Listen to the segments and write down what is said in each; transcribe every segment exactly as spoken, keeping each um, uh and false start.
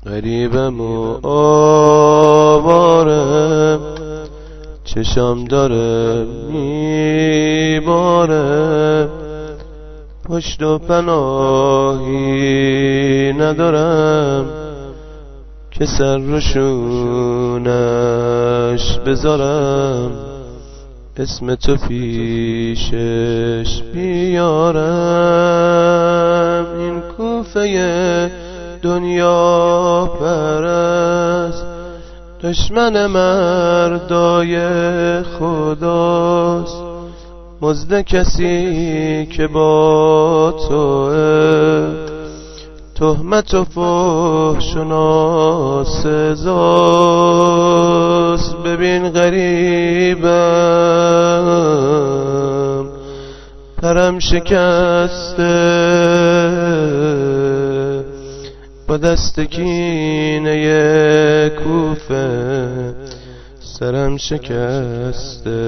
غریبم و آوارم، چشم داره میباره، پشت و پناهی ندارم که سر رو شونش بذارم، اسم تو پیشش بیارم. این کوفه دنیا پرست، دشمن مردای خداست، مزد کسی که با توه، تهمت و فحش و ناسزاست. ببین غریبم پرم شکسته، با دست کینه کوفه سرم شکسته.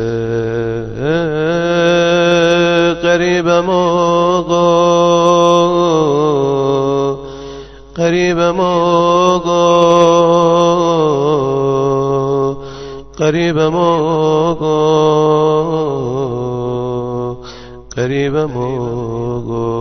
غریبم آقا، غریبم آقا، غریبم آقا، غریبم آقا.